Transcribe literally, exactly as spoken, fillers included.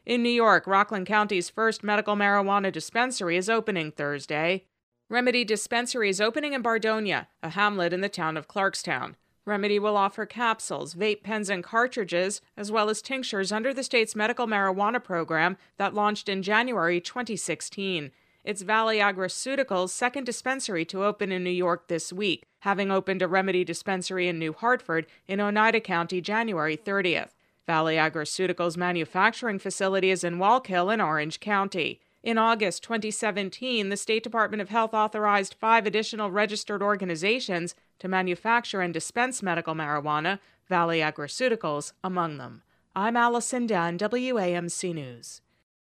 In New York, Rockland County's first medical marijuana dispensary is opening Thursday. Remedy Dispensary is opening in Bardonia, a hamlet in the town of Clarkstown. Remedy will offer capsules, vape pens, and cartridges, as well as tinctures under the state's medical marijuana program that launched in January twenty sixteen. It's Valley Agriceuticals' second dispensary to open in New York this week, having opened a Remedy dispensary in New Hartford in Oneida County January thirtieth. Valley Agriceuticals' manufacturing facility is in Wallkill in Orange County. In August twenty seventeen, the State Department of Health authorized five additional registered organizations to manufacture and dispense medical marijuana, Valley Agriceuticals among them. I'm Allison Dunn, W A M C News.